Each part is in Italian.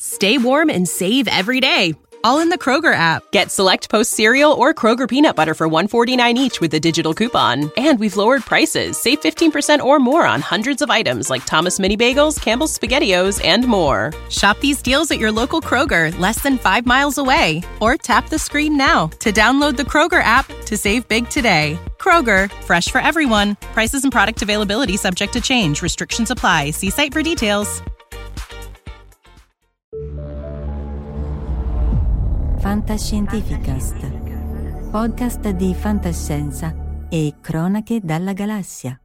Stay warm and save every day, all in the Kroger app. Get Select Post cereal or Kroger peanut butter for $1.49 each with a digital coupon. And we've lowered prices. Save 15% or more on hundreds of items like Thomas Mini Bagels, Campbell's SpaghettiOs, and more. Shop these deals at your local Kroger, less than 5 miles away. Or tap the screen now to download the Kroger app to save big today. Kroger, fresh for everyone. Prices and product availability subject to change. Restrictions apply. See site for details. Fantascientificast, podcast di fantascienza e cronache dalla galassia.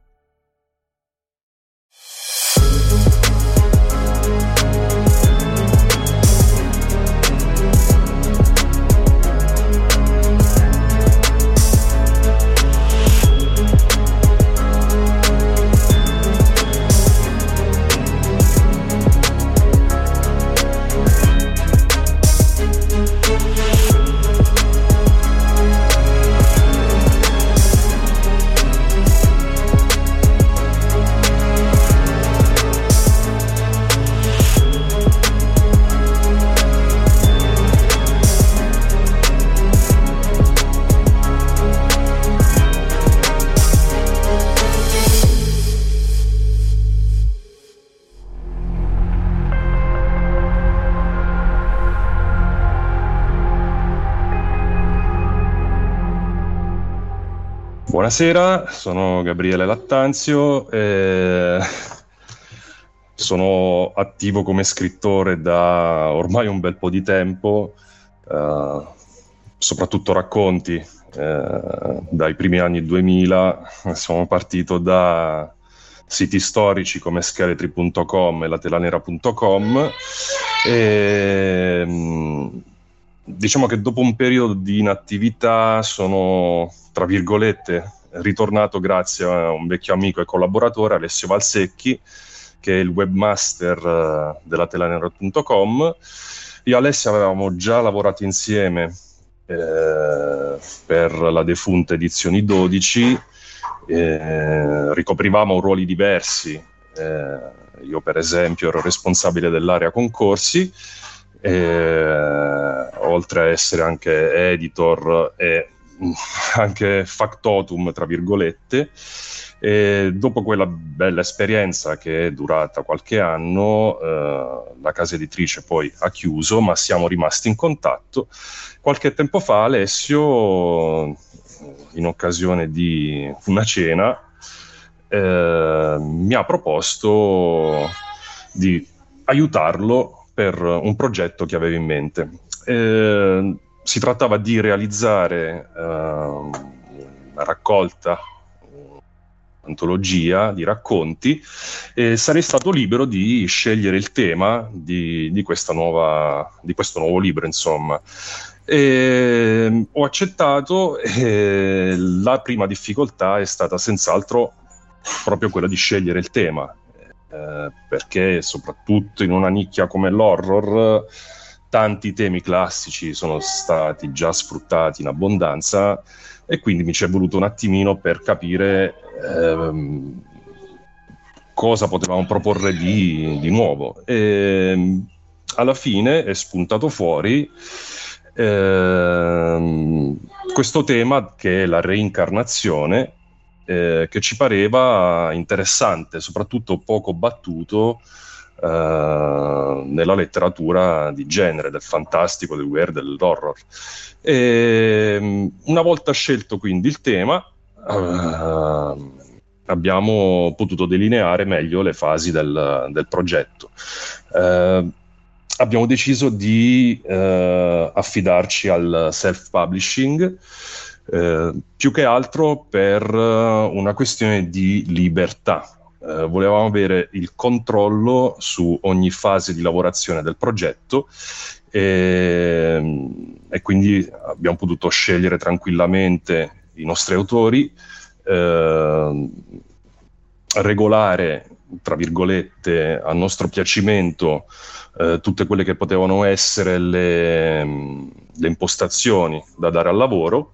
Buonasera, sono Gabriele Lattanzio e sono attivo come scrittore da ormai un bel po' di tempo, soprattutto racconti, dai primi anni 2000. Sono partito da siti storici come scheletri.com e latelanera.com e diciamo che dopo un periodo di inattività sono, tra virgolette, ritornato grazie a un vecchio amico e collaboratore, Alessio Valsecchi, che è il webmaster della telanera.com. Io e Alessio avevamo già lavorato insieme per la defunta Edizioni 12, ricoprivamo ruoli diversi. Io per esempio ero responsabile dell'area concorsi, oltre a essere anche editor e anche factotum, tra virgolette. E dopo quella bella esperienza che è durata qualche anno, la casa editrice poi ha chiuso, ma siamo rimasti in contatto. Qualche tempo fa Alessio, in occasione di una cena, mi ha proposto di aiutarlo per un progetto che avevo in mente. Si trattava di realizzare una raccolta, un'antologia di racconti, e sarei stato libero di scegliere il tema di questo nuovo libro, insomma. Ho accettato, e la prima difficoltà è stata senz'altro proprio quella di scegliere il tema, perché soprattutto in una nicchia come l'horror tanti temi classici sono stati già sfruttati in abbondanza, e quindi mi ci è voluto un attimino per capire cosa potevamo proporre di nuovo. E alla fine è spuntato fuori questo tema, che è la reincarnazione, che ci pareva interessante, soprattutto poco battuto nella letteratura di genere, del fantastico, del weird, dell'horror. E una volta scelto quindi il tema, abbiamo potuto delineare meglio le fasi del progetto. Abbiamo deciso di affidarci al self-publishing, più che altro per una questione di libertà. Volevamo avere il controllo su ogni fase di lavorazione del progetto, e quindi abbiamo potuto scegliere tranquillamente i nostri autori, regolare, tra virgolette, a nostro piacimento tutte quelle che potevano essere le impostazioni da dare al lavoro,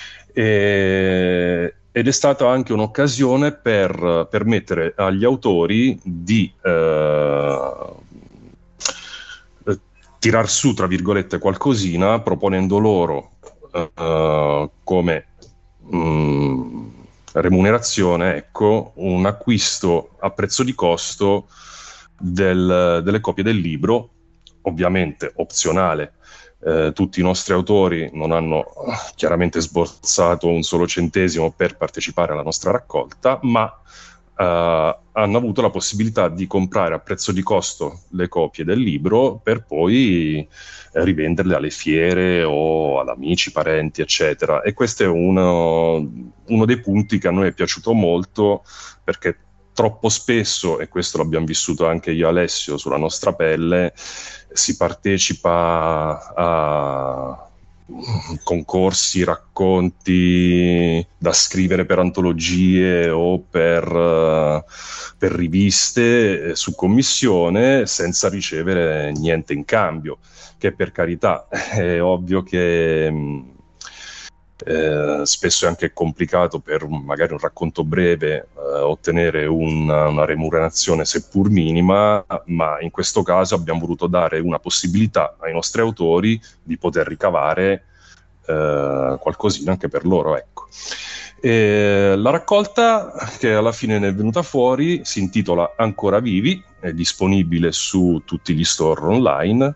ed è stata anche un'occasione per permettere agli autori di tirar su, tra virgolette, qualcosina, proponendo loro come remunerazione, ecco, un acquisto a prezzo di costo delle copie del libro, ovviamente opzionale. Tutti i nostri autori non hanno chiaramente sborsato un solo centesimo per partecipare alla nostra raccolta, ma hanno avuto la possibilità di comprare a prezzo di costo le copie del libro per poi rivenderle alle fiere o ad amici, parenti, eccetera. E questo è uno dei punti che a noi è piaciuto molto, perché troppo spesso, e questo l'abbiamo vissuto anche io e Alessio sulla nostra pelle, si partecipa a concorsi, racconti da scrivere per antologie o per riviste su commissione senza ricevere niente in cambio, che per carità è ovvio che spesso è anche complicato per magari un racconto breve ottenere una remunerazione seppur minima, ma in questo caso abbiamo voluto dare una possibilità ai nostri autori di poter ricavare qualcosina anche per loro, ecco. La raccolta che alla fine ne è venuta fuori si intitola Ancora Vivi, è disponibile su tutti gli store online,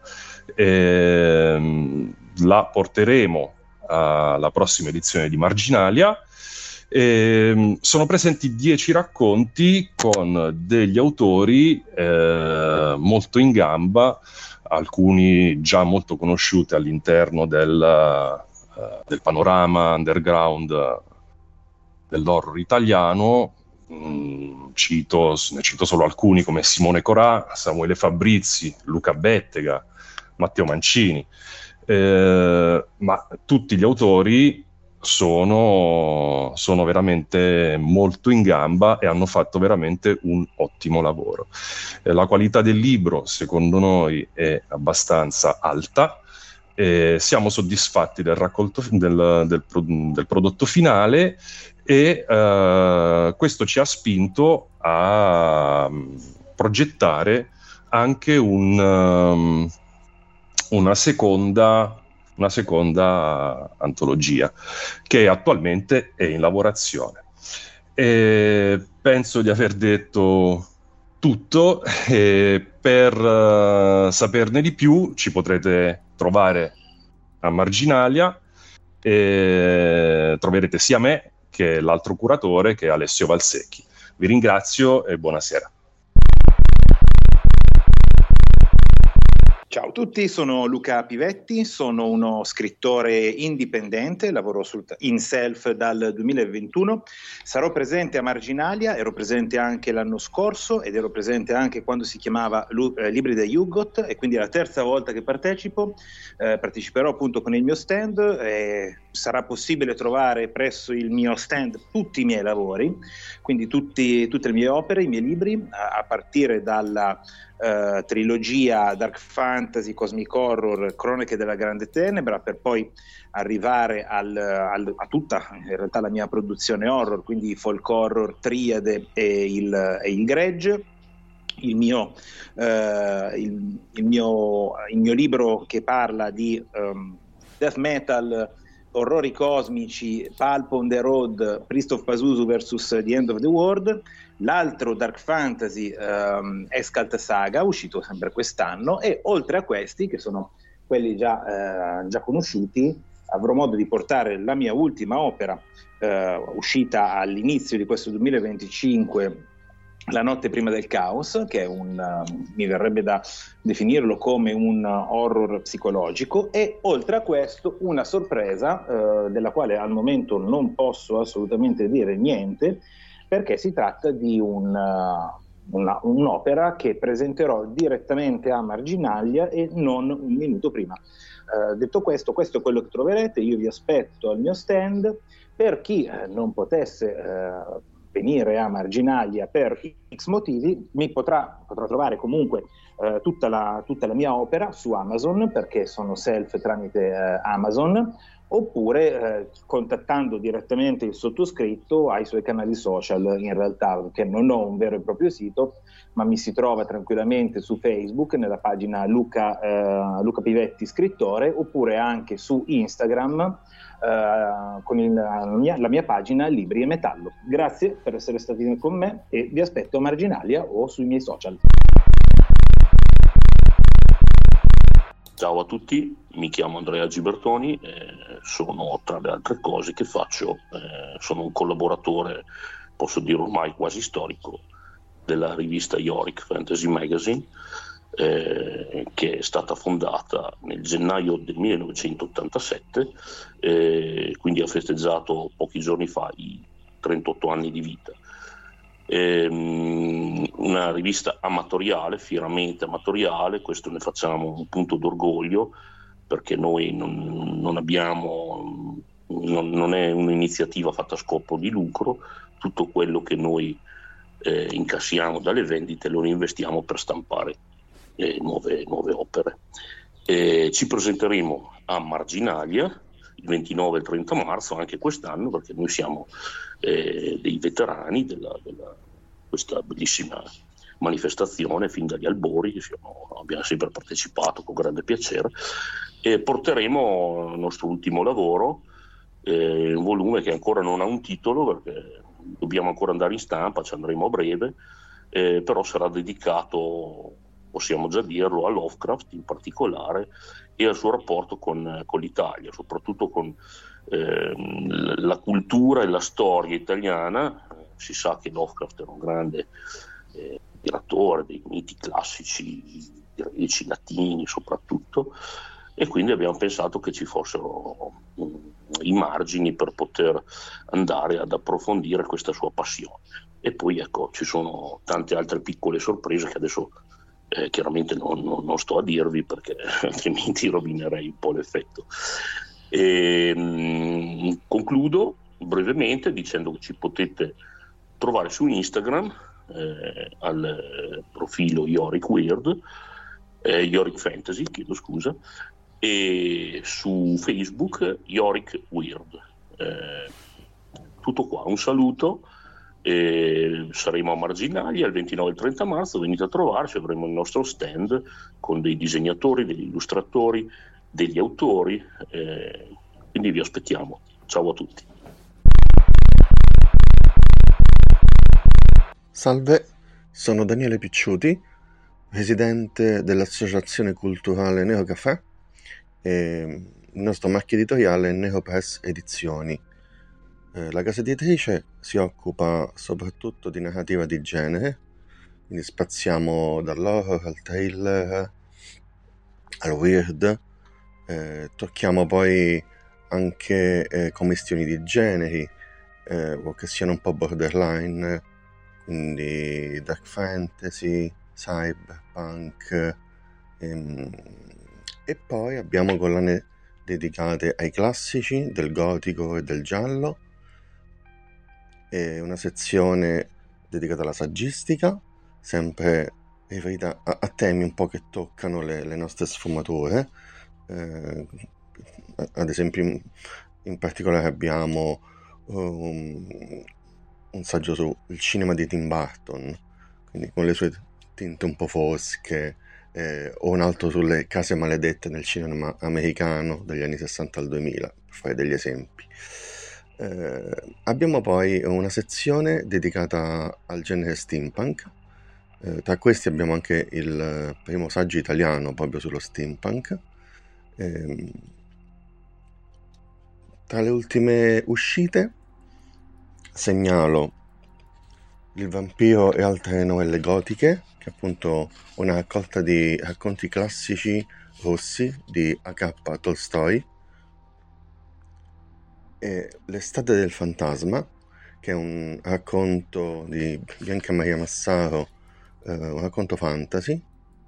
la porteremo alla prossima edizione di Marginalia. Sono presenti 10 racconti con degli autori molto in gamba, alcuni già molto conosciuti all'interno del panorama underground dell'horror italiano. Ne cito solo alcuni come Simone Corà, Samuele Fabrizi, Luca Bettega, Matteo Mancini. Ma tutti gli autori sono veramente molto in gamba e hanno fatto veramente un ottimo lavoro. La qualità del libro, secondo noi, è abbastanza alta. Siamo soddisfatti del raccolto del prodotto finale e questo ci ha spinto a progettare anche una seconda antologia che attualmente è in lavorazione. Penso di aver detto tutto, e per saperne di più ci potrete trovare a Marginalia, e troverete sia me che l'altro curatore, che è Alessio Valsecchi. Vi ringrazio e buonasera. Ciao a tutti, sono Luca Pivetti, sono uno scrittore indipendente, lavoro in self dal 2021, sarò presente a Marginalia, ero presente anche l'anno scorso ed ero presente anche quando si chiamava Libri da Yugot, e quindi è la terza volta che parteciperò appunto con il mio stand. Sarà possibile trovare presso il mio stand tutti i miei lavori, quindi tutte le mie opere, i miei libri, a partire dalla trilogia Dark Fantasy, Cosmic Horror, Cronache della Grande Tenebra, per poi arrivare a tutta in realtà la mia produzione horror, quindi Folk Horror, Triade e il Gregge. Il mio libro che parla di death metal, orrori cosmici, Pulp on the Road, Priest of Pazuzu vs The End of the World. L'altro Dark Fantasy, Escalt Saga, uscito sempre quest'anno, e oltre a questi, che sono quelli già conosciuti, avrò modo di portare la mia ultima opera, uscita all'inizio di questo 2025, La notte prima del caos, che è mi verrebbe da definirlo come un horror psicologico, e oltre a questo una sorpresa della quale al momento non posso assolutamente dire niente, perché si tratta di un'opera che presenterò direttamente a Marginalia e non un minuto prima. Detto questo è quello che troverete. Io vi aspetto al mio stand. Per chi non potesse venire a Marginalia per X motivi, mi potrà trovare comunque tutta la mia opera su Amazon, perché sono self tramite Amazon, oppure contattando direttamente il sottoscritto ai suoi canali social, in realtà, perché non ho un vero e proprio sito, ma mi si trova tranquillamente su Facebook nella pagina Luca Pivetti scrittore, oppure anche su Instagram con la mia pagina Libri e Metallo. Grazie per essere stati con me e vi aspetto a Marginalia o sui miei social. Ciao a tutti, mi chiamo Andrea Gibertoni, sono, tra le altre cose che faccio, sono un collaboratore, posso dire ormai quasi storico, della rivista Yorick Fantasy Magazine, che è stata fondata nel gennaio del 1987, quindi ha festeggiato pochi giorni fa i 38 anni di vita. Una rivista amatoriale, fieramente amatoriale, questo ne facciamo un punto d'orgoglio, perché noi non abbiamo, non è un'iniziativa fatta a scopo di lucro. Tutto quello che noi incassiamo dalle vendite lo investiamo per stampare nuove opere. Ci presenteremo a Marginalia il 29 e il 30 marzo anche quest'anno, perché noi siamo dei veterani della questa bellissima manifestazione fin dagli albori, abbiamo sempre partecipato con grande piacere, e porteremo il nostro ultimo lavoro, un volume che ancora non ha un titolo perché dobbiamo ancora andare in stampa, ci andremo a breve, però sarà dedicato, possiamo già dirlo, a Lovecraft in particolare e al suo rapporto con l'Italia, soprattutto con la cultura e la storia italiana. Si sa che Lovecraft era un grande tiratore dei miti classici greci, latini soprattutto, e quindi abbiamo pensato che ci fossero i margini per poter andare ad approfondire questa sua passione. E poi ecco, ci sono tante altre piccole sorprese che adesso chiaramente non sto a dirvi, perché altrimenti rovinerei un po' l'effetto. Concludo brevemente dicendo che ci potete trovare su Instagram al profilo Yorick Weird, Yorick Fantasy, chiedo scusa, e su Facebook Yorick Weird. Tutto qua, un saluto. Saremo a Marginalia il 29 e il 30 marzo, venite a trovarci, avremo il nostro stand con dei disegnatori, degli illustratori, degli autori, quindi vi aspettiamo. Ciao a tutti. Salve, sono Daniele Picciuti, presidente dell'Associazione Culturale Neocafè, e il nostro marchio editoriale è Neopress Edizioni. La casa editrice si occupa soprattutto di narrativa di genere, quindi spaziamo dall'horror al thriller al weird, tocchiamo poi anche commistioni di generi, che siano un po' borderline, quindi dark fantasy, cyberpunk, e poi abbiamo collane dedicate ai classici del gotico e del giallo, e una sezione dedicata alla saggistica, sempre riferita a temi un po' che toccano le nostre sfumature. Ad esempio, in particolare abbiamo un saggio sul cinema di Tim Burton, quindi con le sue tinte un po' fosche, o un altro sulle case maledette nel cinema americano dagli anni 60 al 2000, per fare degli esempi. Abbiamo poi una sezione dedicata al genere steampunk. Tra questi abbiamo anche il primo saggio italiano proprio sullo steampunk. Tra le ultime uscite segnalo Il vampiro e altre novelle gotiche, che è appunto una raccolta di racconti classici russi di H. Tolstoi, e L'estate del fantasma, che è un racconto di Bianca Maria Massaro, un racconto fantasy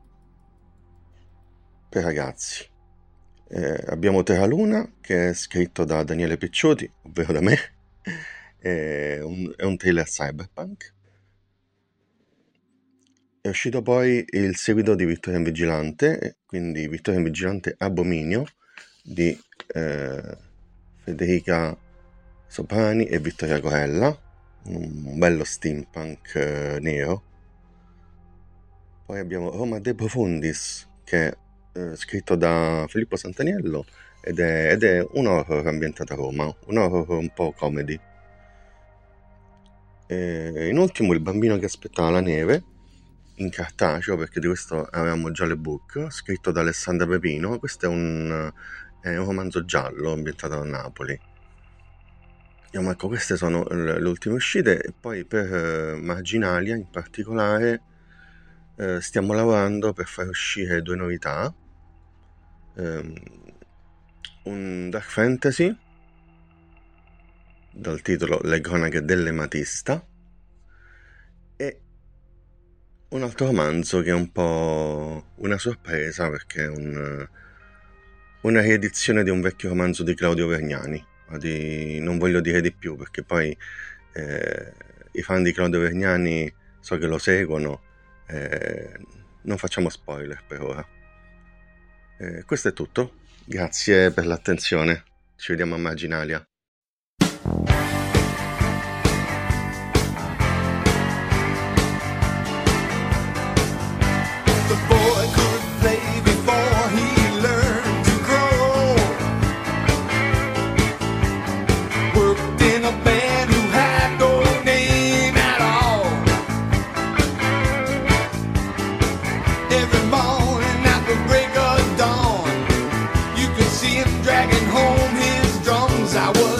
per ragazzi. Abbiamo Terra Luna, che è scritto da Daniele Picciuti, ovvero da me, è un thriller cyberpunk. È uscito poi il seguito di Vittoria in Vigilante, quindi Vittoria in Vigilante Abominio di Federica Soprani e Vittoria Corella, un bello steampunk nero. Poi abbiamo Roma De Profundis, che è scritto da Filippo Santaniello ed è un horror ambientato a Roma, un horror un po' comedy. E in ultimo Il bambino che aspettava la neve, in cartaceo, perché di questo avevamo già le book, scritto da Alessandra Pepino. Questo è un romanzo giallo ambientato a Napoli. Ma ecco, queste sono le ultime uscite. E poi per Marginalia in particolare stiamo lavorando per far uscire 2 novità, un dark fantasy dal titolo Le cronache dell'ematista e un altro romanzo che è un po' una sorpresa, perché è una riedizione di un vecchio romanzo di Claudio Vergnani. Non voglio dire di più, perché poi i fan di Claudio Vergnani so che lo seguono. Non facciamo spoiler per ora. Questo è tutto. Grazie per l'attenzione. Ci vediamo a Marginalia. Dragging home his drums, I was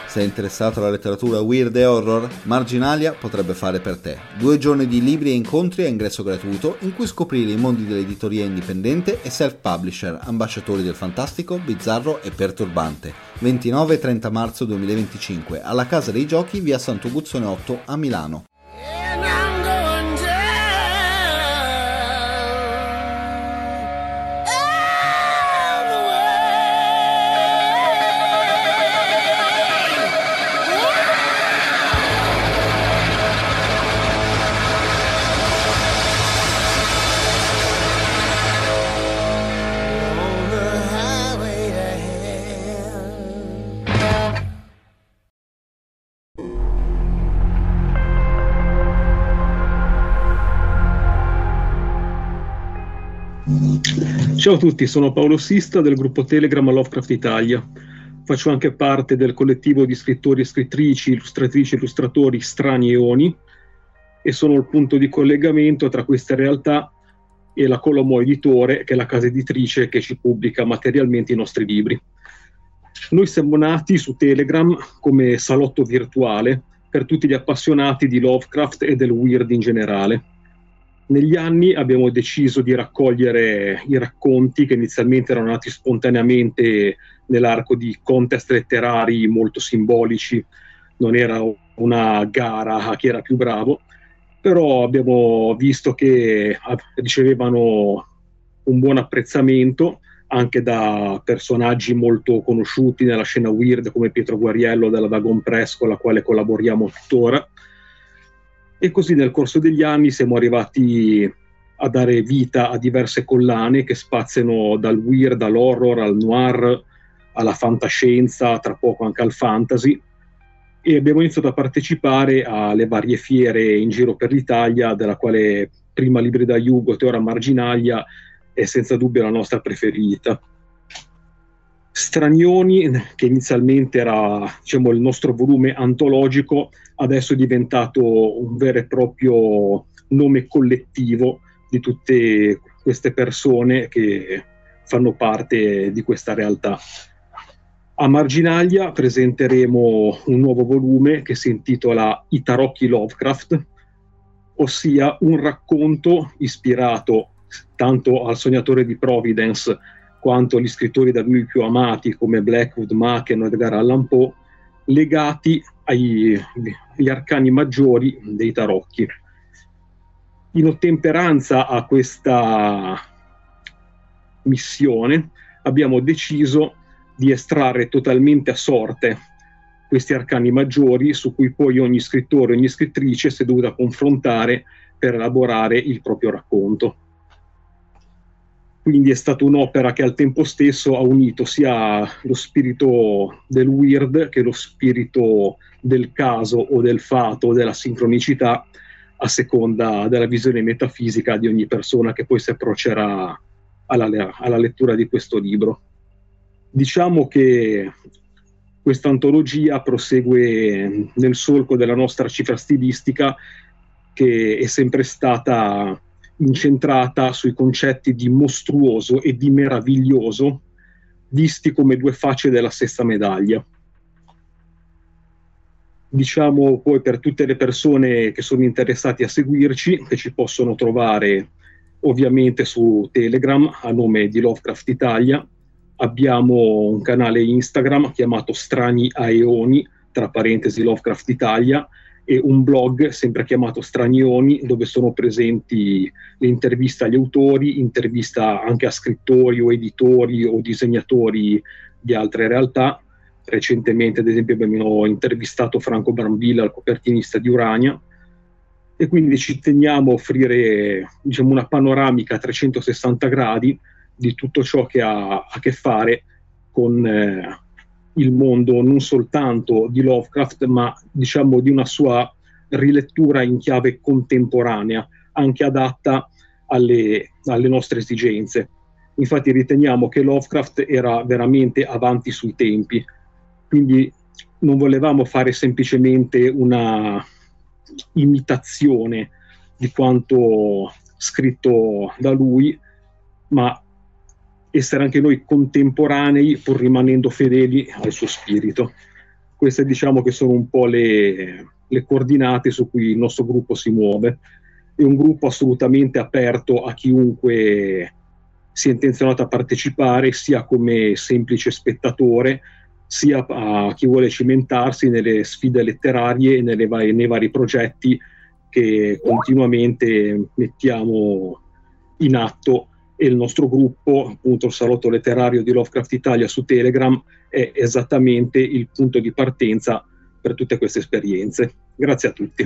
Sei interessato alla letteratura weird e horror? Marginalia potrebbe fare per te. 2 giorni di libri e incontri a ingresso gratuito in cui scoprire i mondi dell'editoria indipendente e self-publisher, ambasciatori del fantastico, bizzarro e perturbante. 29 e 30 marzo 2025 alla Casa dei Giochi, via Santo Guzzone 8 a Milano. Ciao a tutti, sono Paolo Sista del gruppo Telegram Lovecraft Italia. Faccio anche parte del collettivo di scrittori e scrittrici, illustratrici e illustratori Strani Eoni e sono il punto di collegamento tra queste realtà e la Colomo Editore, che è la casa editrice che ci pubblica materialmente i nostri libri. Noi siamo nati su Telegram come salotto virtuale per tutti gli appassionati di Lovecraft e del weird in generale. Negli anni abbiamo deciso di raccogliere i racconti che inizialmente erano nati spontaneamente nell'arco di contest letterari molto simbolici, non era una gara a chi era più bravo, però abbiamo visto che ricevevano un buon apprezzamento anche da personaggi molto conosciuti nella scena weird come Pietro Guariello della Dagon Press, con la quale collaboriamo tuttora. E così nel corso degli anni siamo arrivati a dare vita a diverse collane che spaziano dal weird all'horror, al noir, alla fantascienza, tra poco anche al fantasy, e abbiamo iniziato a partecipare alle varie fiere in giro per l'Italia, della quale prima Libri da Yugot e ora Marginalia è senza dubbio la nostra preferita. Stranioni, che inizialmente era, diciamo, il nostro volume antologico, adesso è diventato un vero e proprio nome collettivo di tutte queste persone che fanno parte di questa realtà. A Marginalia presenteremo un nuovo volume che si intitola I tarocchi Lovecraft, ossia un racconto ispirato tanto al Sognatore di Providence quanto agli scrittori da lui più amati come Blackwood, Machen o Edgar Allan Poe, legati agli arcani maggiori dei tarocchi. In ottemperanza a questa missione abbiamo deciso di estrarre totalmente a sorte questi arcani maggiori su cui poi ogni scrittore, ogni scrittrice si è dovuta confrontare per elaborare il proprio racconto. Quindi è stata un'opera che al tempo stesso ha unito sia lo spirito del weird che lo spirito del caso o del fato o della sincronicità, a seconda della visione metafisica di ogni persona che poi si approccerà alla lettura di questo libro. Diciamo che questa antologia prosegue nel solco della nostra cifra stilistica, che è sempre stata incentrata sui concetti di mostruoso e di meraviglioso, visti come due facce della stessa medaglia. Diciamo poi per tutte le persone che sono interessati a seguirci, che ci possono trovare ovviamente su Telegram a nome di Lovecraft Italia. Abbiamo un canale Instagram chiamato Strani Aeoni, tra parentesi Lovecraft Italia, e un blog sempre chiamato Stranioni, dove sono presenti le interviste agli autori, intervista anche a scrittori o editori o disegnatori di altre realtà. Recentemente, ad esempio, abbiamo intervistato Franco Brambilla, il copertinista di Urania, e quindi ci teniamo a offrire, diciamo, una panoramica a 360 gradi di tutto ciò che ha a che fare con il mondo non soltanto di Lovecraft, ma diciamo di una sua rilettura in chiave contemporanea, anche adatta alle nostre esigenze. Infatti riteniamo che Lovecraft era veramente avanti sui tempi, quindi non volevamo fare semplicemente una imitazione di quanto scritto da lui, ma essere anche noi contemporanei pur rimanendo fedeli al suo spirito. Queste diciamo che sono un po' le coordinate su cui il nostro gruppo si muove. È un gruppo assolutamente aperto a chiunque sia intenzionato a partecipare, sia come semplice spettatore, sia a chi vuole cimentarsi nelle sfide letterarie e nei vari progetti che continuamente mettiamo in atto. E il nostro gruppo, appunto il Salotto Letterario di Lovecraft Italia su Telegram, è esattamente il punto di partenza per tutte queste esperienze. Grazie a tutti.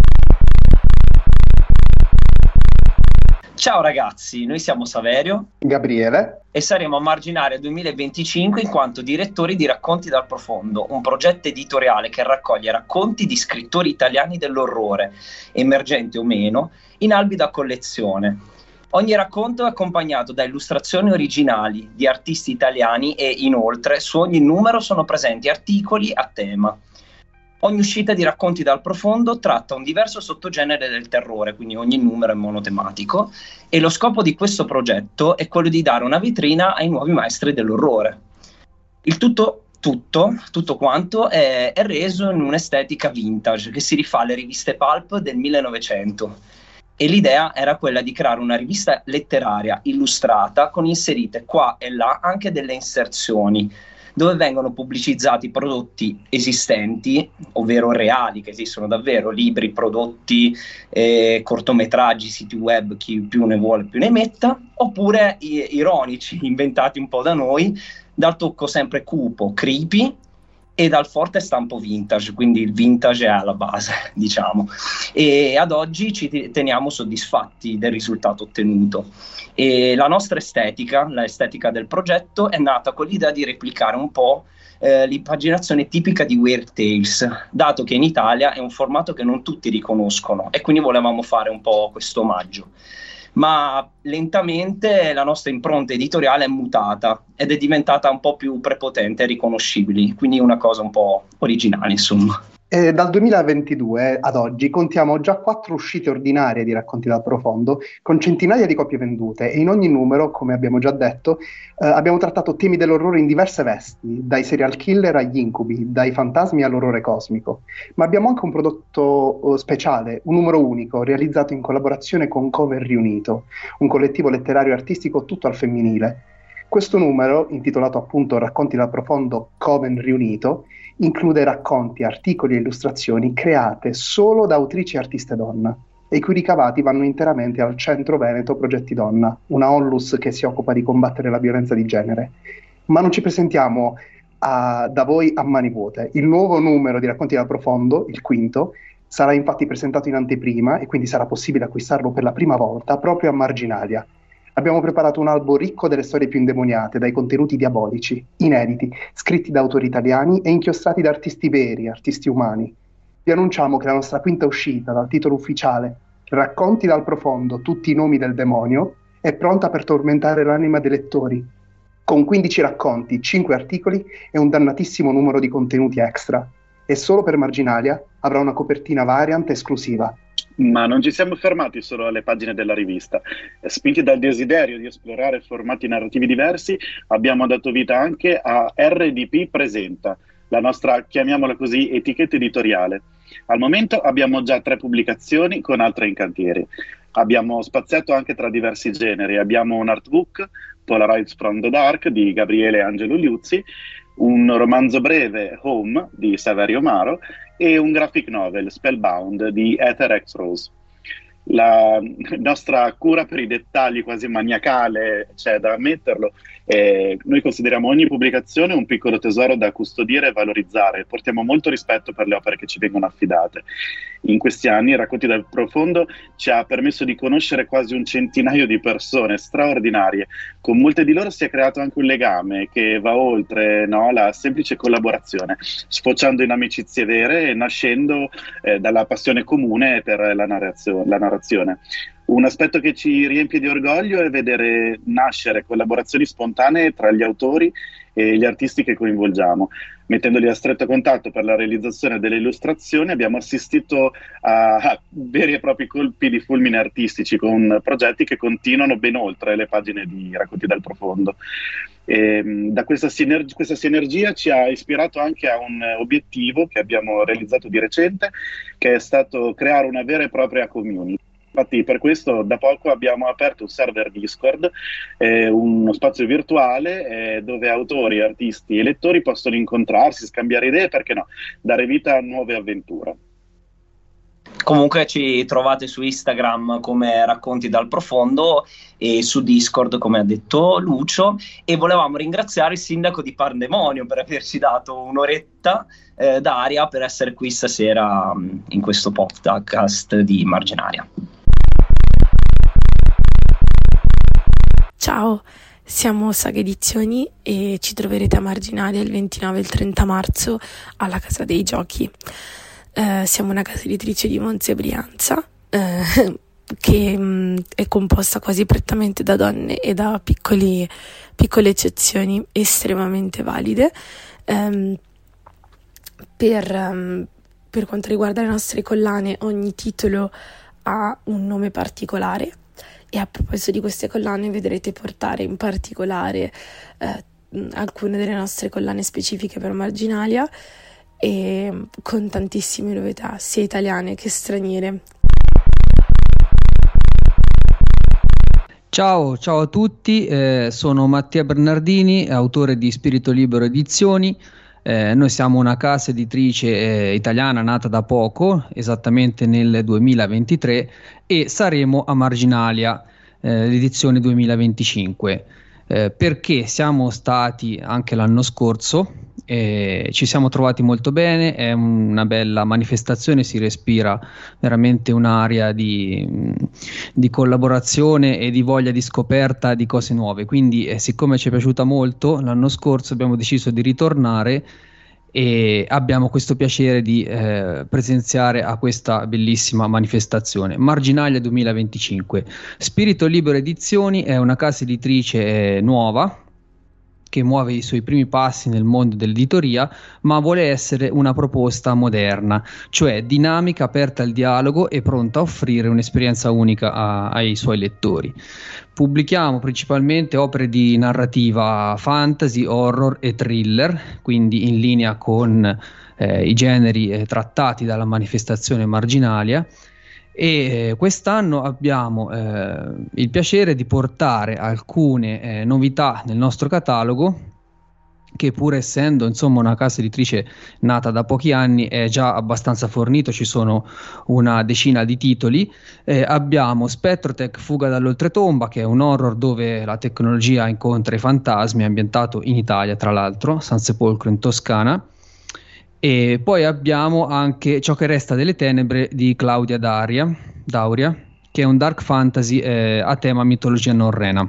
Ciao ragazzi, noi siamo Saverio, Gabriele e saremo a Marginalia 2025 in quanto direttori di Racconti dal Profondo, un progetto editoriale che raccoglie racconti di scrittori italiani dell'orrore, emergenti o meno, in albi da collezione. Ogni racconto è accompagnato da illustrazioni originali di artisti italiani e inoltre su ogni numero sono presenti articoli a tema. Ogni uscita di Racconti dal Profondo tratta un diverso sottogenere del terrore, quindi ogni numero è monotematico, e lo scopo di questo progetto è quello di dare una vetrina ai nuovi maestri dell'orrore. Il tutto quanto è reso in un'estetica vintage che si rifà alle riviste pulp del 1900. E l'idea era quella di creare una rivista letteraria illustrata con inserite qua e là anche delle inserzioni, dove vengono pubblicizzati prodotti esistenti, ovvero reali, che esistono davvero, libri, prodotti, cortometraggi, siti web, chi più ne vuole più ne metta, oppure ironici, inventati un po' da noi, dal tocco sempre cupo, creepy, e dal forte stampo vintage, quindi il vintage è alla base, diciamo. E ad oggi ci teniamo soddisfatti del risultato ottenuto. E la nostra estetica, l'estetica del progetto, è nata con l'idea di replicare un po' l'impaginazione tipica di Weird Tales, dato che in Italia è un formato che non tutti riconoscono, e quindi volevamo fare un po' questo omaggio. Ma lentamente la nostra impronta editoriale è mutata ed è diventata un po' più prepotente e riconoscibile, quindi una cosa un po' originale, insomma. Dal 2022 ad oggi contiamo già 4 uscite ordinarie di Racconti dal Profondo, con centinaia di copie vendute, e in ogni numero, come abbiamo già detto, abbiamo trattato temi dell'orrore in diverse vesti, dai serial killer agli incubi, dai fantasmi all'orrore cosmico. Ma abbiamo anche un prodotto speciale, un numero unico, realizzato in collaborazione con Coven Riunito, un collettivo letterario e artistico tutto al femminile. Questo numero, intitolato appunto Racconti dal Profondo Coven Riunito, include racconti, articoli e illustrazioni create solo da autrici e artiste donna, e i cui ricavati vanno interamente al Centro Veneto Progetti Donna, una onlus che si occupa di combattere la violenza di genere. Ma non ci presentiamo da voi a mani vuote. Il nuovo numero di Racconti dal Profondo, il quinto, sarà infatti presentato in anteprima, e quindi sarà possibile acquistarlo per la prima volta proprio a Marginalia. Abbiamo preparato un albo ricco delle storie più indemoniate, dai contenuti diabolici, inediti, scritti da autori italiani e inchiostrati da artisti veri, artisti umani. Vi annunciamo che la nostra quinta uscita, dal titolo ufficiale Racconti dal Profondo, tutti i nomi del demonio, è pronta per tormentare l'anima dei lettori, con 15 racconti, 5 articoli e un dannatissimo numero di contenuti extra. E solo per Marginalia avrà una copertina variant esclusiva. Ma non ci siamo fermati solo alle pagine della rivista. Spinti dal desiderio di esplorare formati narrativi diversi, abbiamo dato vita anche a RDP Presenta, la nostra, chiamiamola così, etichetta editoriale. Al momento abbiamo già 3 pubblicazioni con altre in cantiere. Abbiamo spaziato anche tra diversi generi. Abbiamo un artbook, Polaroids from the Dark, di Gabriele Angelo Liuzzi, un romanzo breve, Home, di Saverio Maro, e un graphic novel, Spellbound, di Ether X Rose. La nostra cura per i dettagli quasi maniacale, c'è da ammetterlo. Noi consideriamo ogni pubblicazione un piccolo tesoro da custodire e valorizzare. Portiamo molto rispetto per le opere che ci vengono affidate. In questi anni Racconti dal Profondo ci ha permesso di conoscere quasi un centinaio di persone straordinarie. Con molte di loro si è creato anche un legame che va oltre, no, la semplice collaborazione, sfociando in amicizie vere e nascendo dalla passione comune per la narrazione. Un aspetto che ci riempie di orgoglio è vedere nascere collaborazioni spontanee tra gli autori e gli artisti che coinvolgiamo. Mettendoli a stretto contatto per la realizzazione delle illustrazioni, abbiamo assistito a veri e propri colpi di fulmine artistici, con progetti che continuano ben oltre le pagine di Racconti dal Profondo. Da questa sinergia ci ha ispirato anche a un obiettivo che abbiamo realizzato di recente, che è stato creare una vera e propria community. Infatti per questo da poco abbiamo aperto un server Discord, uno spazio virtuale dove autori, artisti e lettori possono incontrarsi, scambiare idee, perché no, dare vita a nuove avventure. Comunque ci trovate su Instagram come Racconti dal Profondo e su Discord, come ha detto Lucio, e volevamo ringraziare il sindaco di Pandemonio per averci dato un'oretta d'aria per essere qui stasera in questo podcast di Marginalia. Ciao, siamo Saga Edizioni e ci troverete a Marginalia il 29 e il 30 marzo alla Casa dei Giochi. Siamo una casa editrice di Monza e Brianza che è composta quasi prettamente da donne e da piccole eccezioni estremamente valide. Per quanto riguarda le nostre collane, ogni titolo ha un nome particolare. E a proposito di queste collane vedrete portare in particolare alcune delle nostre collane specifiche per Marginalia e con tantissime novità, sia italiane che straniere. Ciao a tutti, sono Mattia Bernardini, autore di Spirito Libero Edizioni. Noi siamo una casa editrice italiana nata da poco, esattamente nel 2023, e saremo a Marginalia l'edizione 2025. Perché siamo stati anche l'anno scorso, ci siamo trovati molto bene, è una bella manifestazione, si respira veramente un'area di collaborazione e di voglia di scoperta di cose nuove, quindi siccome ci è piaciuta molto l'anno scorso abbiamo deciso di ritornare e abbiamo questo piacere di presenziare a questa bellissima manifestazione. Marginalia 2025. Spirito Libero Edizioni è una casa editrice nuova che muove i suoi primi passi nel mondo dell'editoria, ma vuole essere una proposta moderna, cioè dinamica, aperta al dialogo e pronta a offrire un'esperienza unica ai suoi lettori. Pubblichiamo principalmente opere di narrativa fantasy, horror e thriller, quindi in linea con i generi trattati dalla manifestazione Marginalia, e quest'anno abbiamo il piacere di portare alcune novità nel nostro catalogo, che pur essendo insomma una casa editrice nata da pochi anni è già abbastanza fornito, ci sono una decina di titoli. Abbiamo Spectrotech Fuga dall'oltretomba, che è un horror dove la tecnologia incontra i fantasmi, ambientato in Italia tra l'altro, San Sepolcro in Toscana. E poi abbiamo anche Ciò che resta delle tenebre di Claudia Dauria, che è un dark fantasy a tema mitologia norrena.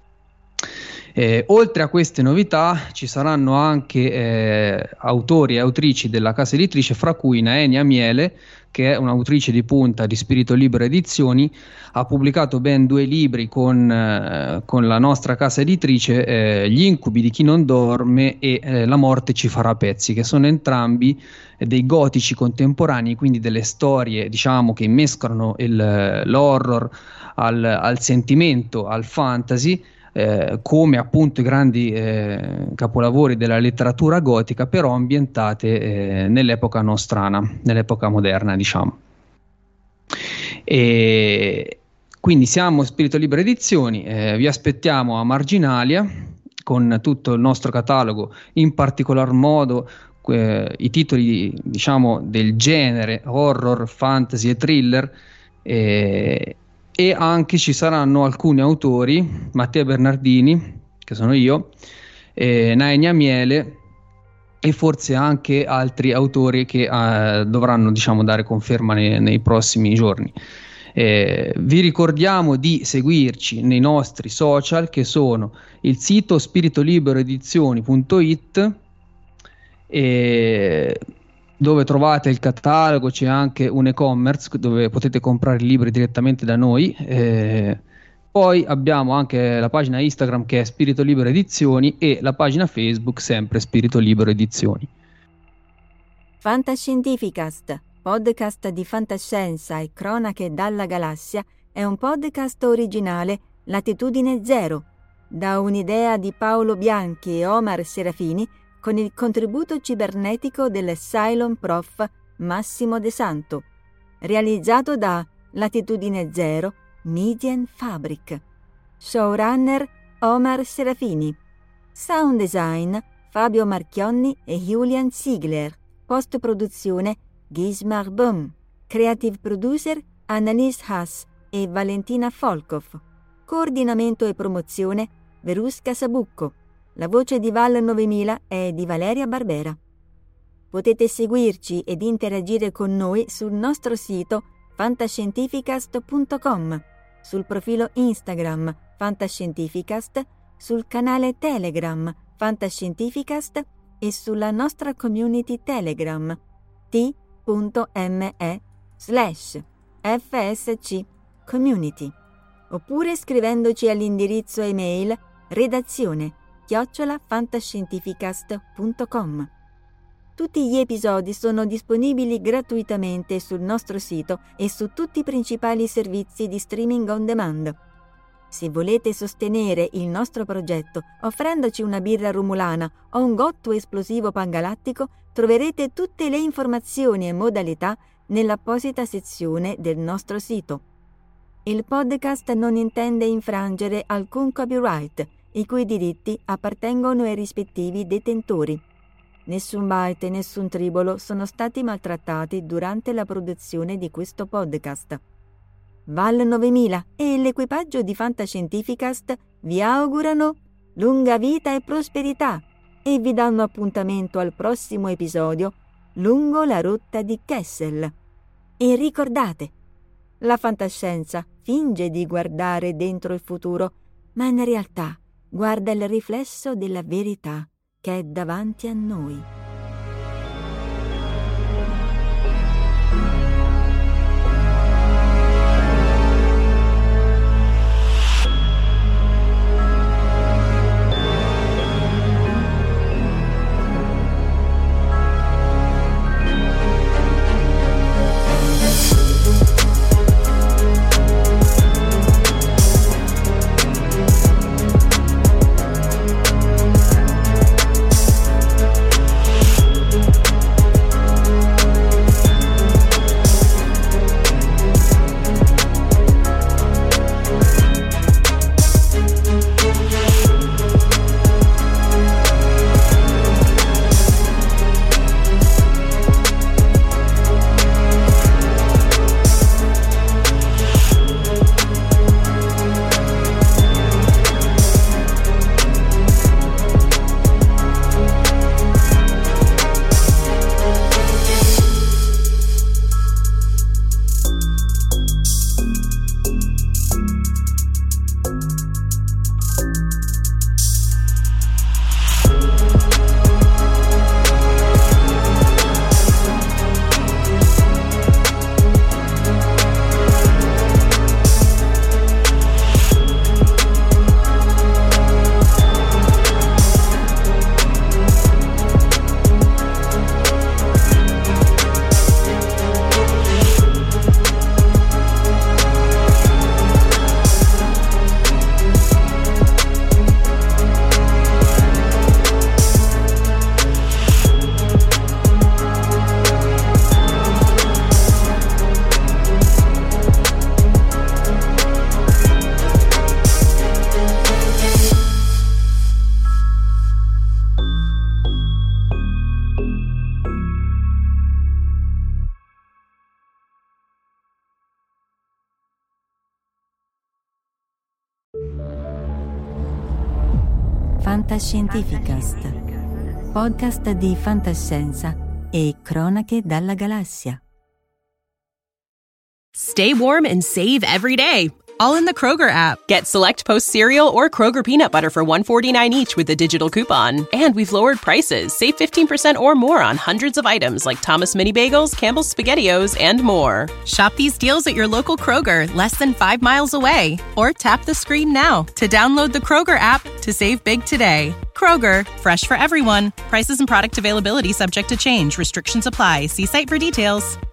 Oltre a queste novità ci saranno anche autori e autrici della casa editrice, fra cui Naenia Miele, che è un'autrice di punta di Spirito Libero Edizioni, ha pubblicato ben 2 libri con la nostra casa editrice, Gli incubi di chi non dorme e La morte ci farà pezzi, che sono entrambi dei gotici contemporanei, quindi delle storie diciamo che mescolano l'horror al sentimento, al fantasy, come appunto i grandi capolavori della letteratura gotica, però ambientate nell'epoca nostrana, nell'epoca moderna, diciamo. E quindi siamo Spirito Libero Edizioni, vi aspettiamo a Marginalia con tutto il nostro catalogo, in particolar modo i titoli diciamo del genere horror, fantasy e thriller, e anche ci saranno alcuni autori, Mattia Bernardini, che sono io, Naenia Miele e forse anche altri autori che dovranno diciamo dare conferma nei prossimi giorni. Vi ricordiamo di seguirci nei nostri social, che sono il sito spiritoliberoedizioni.it, dove trovate il catalogo. C'è anche un e-commerce dove potete comprare libri direttamente da noi. Poi abbiamo anche la pagina Instagram, che è Spirito Libero Edizioni, e la pagina Facebook sempre Spirito Libero Edizioni. Fantascientificast, podcast di fantascienza e cronache dalla galassia, è un podcast originale Latitudine Zero. da un'idea di Paolo Bianchi e Omar Serafini con il contributo cibernetico del Cylon Prof Massimo De Santo, realizzato da Latitudine Zero Media Fabric. Showrunner Omar Serafini. Sound design Fabio Marchionni e Julian Ziegler. Post-produzione Gismar Böhm. Creative producer Annalise Haas e Valentina Folkov. Coordinamento e promozione Verusca Sabucco. La voce di Val 9000 è di Valeria Barbera. Potete seguirci ed interagire con noi sul nostro sito fantascientificast.com, sul profilo Instagram Fantascientificast, sul canale Telegram Fantascientificast e sulla nostra community Telegram t.me/FSC Community, oppure scrivendoci all'indirizzo email redazione@fantascientificast.com. Tutti gli episodi sono disponibili gratuitamente sul nostro sito e su tutti i principali servizi di streaming on demand. Se volete sostenere il nostro progetto offrendoci una birra rumulana o un gotto esplosivo pangalattico, troverete tutte le informazioni e modalità nell'apposita sezione del nostro sito. Il podcast non intende infrangere alcun copyright, i cui diritti appartengono ai rispettivi detentori. Nessun byte e nessun tribolo sono stati maltrattati durante la produzione di questo podcast. Val 9000 e l'equipaggio di Fantascientificast vi augurano lunga vita e prosperità e vi danno appuntamento al prossimo episodio lungo la rotta di Kessel. E ricordate, la fantascienza finge di guardare dentro il futuro, ma in realtà guarda il riflesso della verità che è davanti a noi. Fantascientificast, podcast di fantascienza e cronache dalla galassia. Stay warm and save every day, all in the Kroger app. Get Select Post cereal or Kroger peanut butter for $1.49 each with a digital coupon. And we've lowered prices. Save 15% or more on hundreds of items like Thomas Mini Bagels, Campbell's SpaghettiOs, and more. Shop these deals at your local Kroger, less than 5 miles away. Or tap the screen now to download the Kroger app to save big today. Kroger, fresh for everyone. Prices and product availability subject to change. Restrictions apply. See site for details.